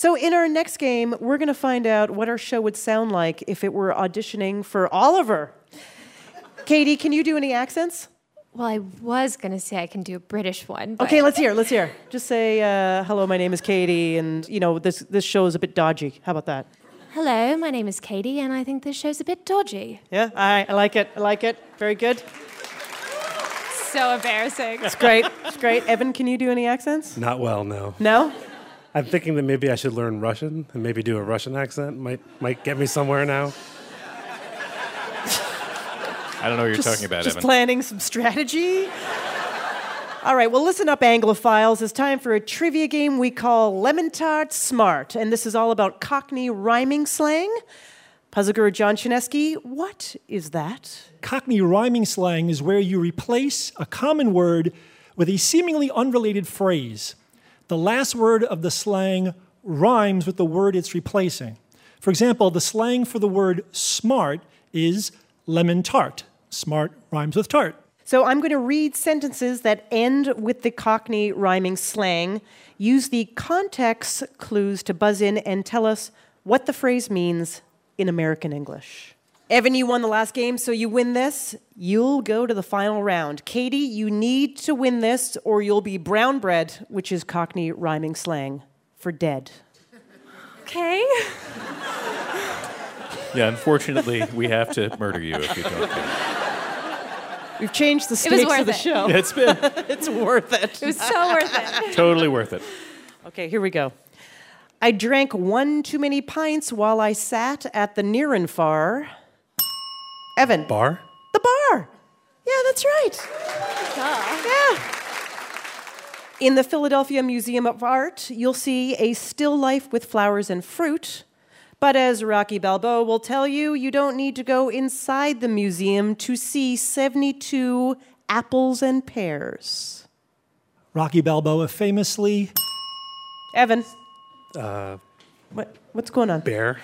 So in our next game, we're going to find out what our show would sound like if it were auditioning for Oliver. Katie, can you do any accents? Well, I was going to say I can do a British one. But... Okay, let's hear. Just say, hello, my name is Katie, and, this show is a bit dodgy. How about that? Hello, my name is Katie, and I think this show's a bit dodgy. Yeah, I like it. Very good. So embarrassing. It's great. Evan, can you do any accents? Not well, no. No? I'm thinking that maybe I should learn Russian and maybe do a Russian accent. Might get me somewhere now. I don't know what you're talking about, just Evan. Planning some strategy? All right, well, listen up, Anglophiles. It's time for a trivia game we call Lemon Tart Smart, and this is all about Cockney rhyming slang. Puzzle Guru John Chinesky, what is that? Cockney rhyming slang is where you replace a common word with a seemingly unrelated phrase. The last word of the slang rhymes with the word it's replacing. For example, the slang for the word smart is lemon tart. Smart rhymes with tart. So I'm going to read sentences that end with the Cockney rhyming slang. Use the context clues to buzz in and tell us what the phrase means in American English. Evan, you won the last game, so you win this. You'll go to the final round. Katie, you need to win this or you'll be brown bread, which is Cockney rhyming slang for dead. Okay. Yeah, unfortunately, we have to murder you if you don't. We've changed the stakes of the show. It's been It's worth it. It was so worth it. totally worth it. Okay, here we go. I drank one too many pints while I sat at the Nearenfar. Evan. Bar? The bar. Yeah, that's right. Yeah. In the Philadelphia Museum of Art, you'll see a still life with flowers and fruit. But as Rocky Balboa will tell you, you don't need to go inside the museum to see 72 apples and pears. Rocky Balboa famously... Evan. What's going on? Bear?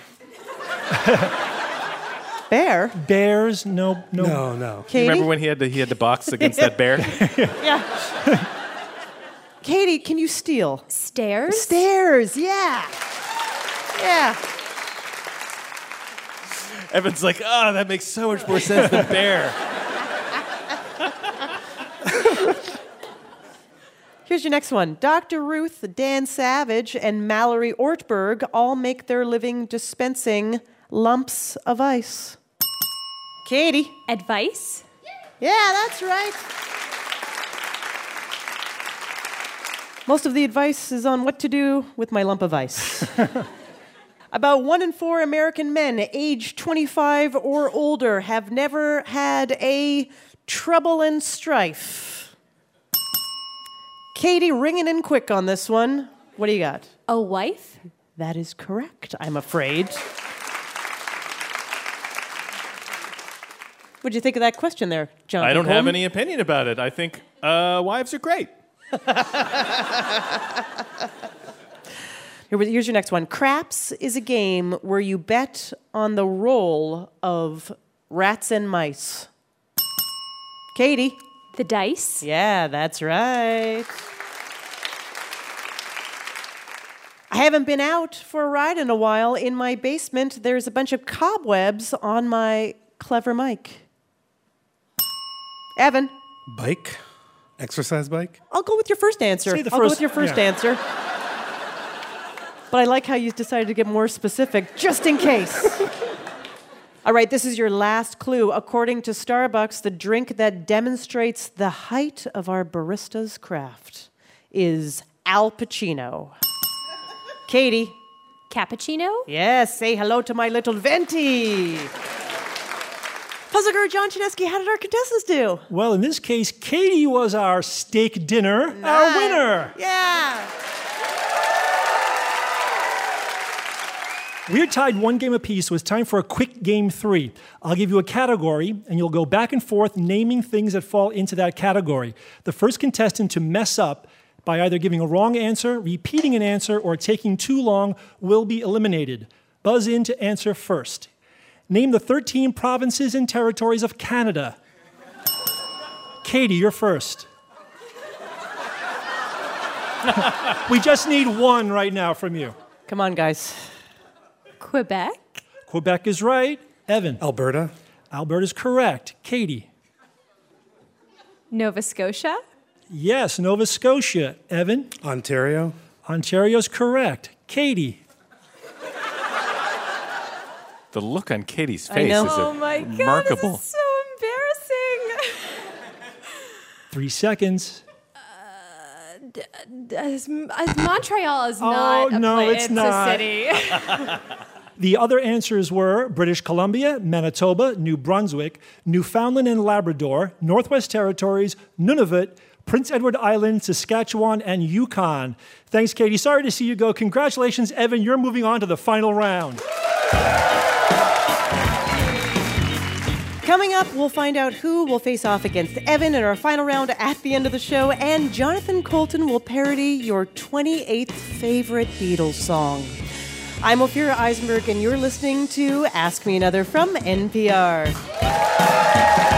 Bear? Bears, no. No. Katie? Remember when he had to box against that bear? Yeah. Katie, can you steal? Stairs? Stairs, yeah. Yeah. Evan's like, that makes so much more sense than bear. Here's your next one. Dr. Ruth, Dan Savage, and Mallory Ortberg all make their living dispensing lumps of ice. Katie. Advice? Yeah, that's right. Most of the advice is on what to do with my lump of ice. About 1 in 4 American men aged 25 or older have never had a trouble and strife. Katie, ringing in quick on this one. What do you got? A wife? That is correct, I'm afraid. What'd you think of that question there, John? I don't have any opinion about it. I think wives are great. Here's your next one. Craps is a game where you bet on the roll of rats and mice. Katie. The dice? Yeah, that's right. I haven't been out for a ride in a while. In my basement, there's a bunch of cobwebs on my clever mic. Evan. Bike? Exercise bike? I'll go with your first answer. Say the I'll go first- with your first yeah. answer. But I like how you decided to get more specific, just in case. All right, this is your last clue. According to Starbucks, the drink that demonstrates the height of our barista's craft is Al Pacino. Katie. Cappuccino? Yes, say hello to my little venti. Puzzle Guru John Chinesky, how did our contestants do? Well, in this case, Katie was our steak dinner, our winner. Yeah. We're tied 1 game apiece, so it's time for a quick game 3. I'll give you a category, and you'll go back and forth naming things that fall into that category. The first contestant to mess up by either giving a wrong answer, repeating an answer, or taking too long will be eliminated. Buzz in to answer first. Name the 13 provinces and territories of Canada. Katie, you're first. We just need one right now from you. Come on, guys. Quebec? Quebec is right. Evan. Alberta. Alberta is correct. Katie. Nova Scotia? Yes, Nova Scotia. Evan. Ontario. Ontario's correct. Katie. The look on Katie's I face know. is Oh my God, remarkable. this is so embarrassing. 3 seconds. Montreal is not it's not. a city. The other answers were British Columbia, Manitoba, New Brunswick, Newfoundland and Labrador, Northwest Territories, Nunavut, Prince Edward Island, Saskatchewan, and Yukon. Thanks, Katie. Sorry to see you go. Congratulations, Evan. You're moving on to the final round. Coming up, we'll find out who will face off against Evan in our final round at the end of the show, and Jonathan Coulton will parody your 28th favorite Beatles song. I'm Ophira Eisenberg, and you're listening to Ask Me Another from NPR.